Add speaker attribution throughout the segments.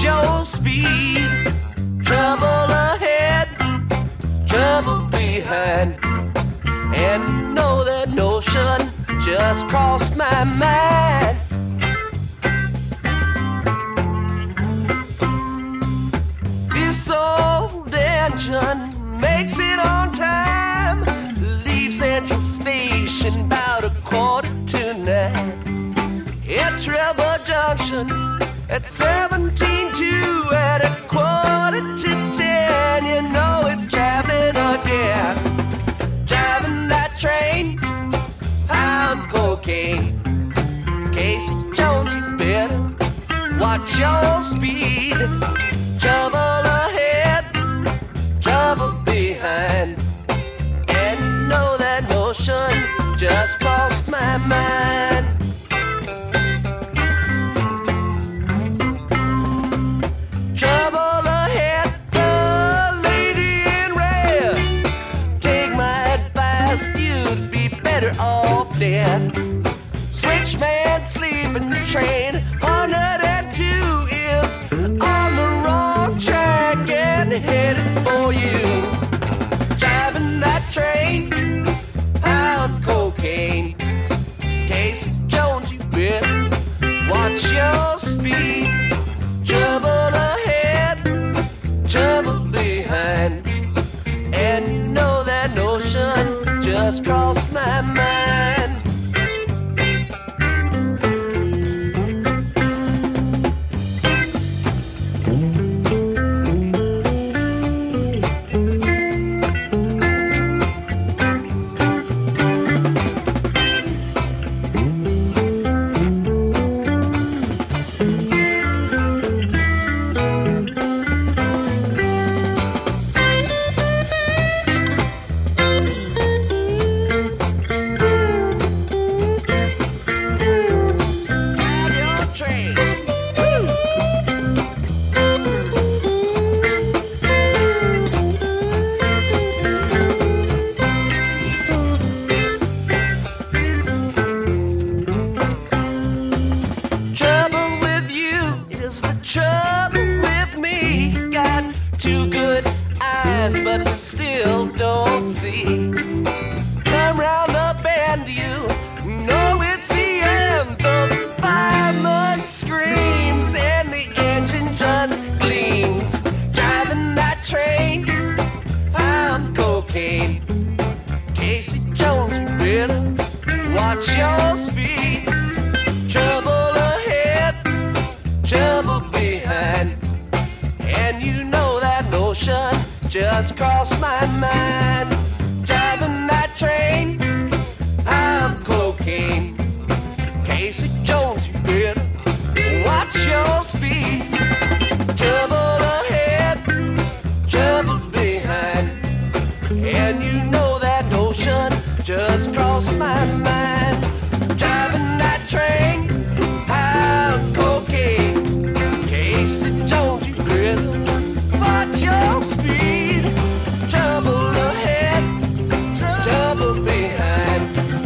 Speaker 1: your speed. Trouble ahead, trouble behind. And know that notion just crossed my mind. This old engine makes it on time. Leaves Central Station about 8:45. Hits Rebel Junction at 17:2. At 9:45, you know it's traveling again. Driving that train, pound cocaine. Casey Jones, you better watch your speed. Trouble ahead, trouble behind. And know that notion just crossed my mind. Trouble ahead, the lady in red. Take my advice, you'd be better off dead. Switchman sleeping train, 102 is on the wrong track and headed for you. Driving that train, pound cocaine. Casey Jones, you better watch your speed. Trouble ahead, trouble behind. And you know that notion just crossed my mind. Trouble with me, got two good eyes, but still don't see. Come round the bend, you know it's the end. The fireman screams and the engine just gleams. Driving that train, found cocaine. Casey Jones, you better watch your speed. Trouble ahead, trouble behind. And you know that notion just crossed my mind. Driving that train, I'm cocaine. Casey Jones, you better watch your speed. Trouble ahead, trouble behind. And you know that notion just crossed my mind. Driving that train, I'm cocaine. Casey Jones, you better watch your speed. Trouble ahead, trouble behind.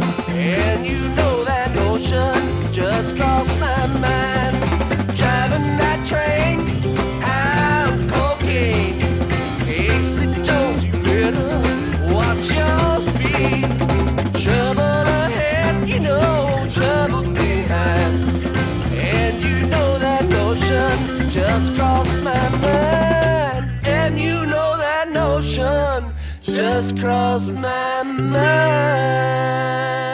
Speaker 1: And you know that notion just crossed my mind. Driving that train, I'm cocaine. Casey Jones, you better watch your speed. Trouble ahead, you know, trouble behind. And you know that notion just crossed my mind. And you know that notion just crossed my mind.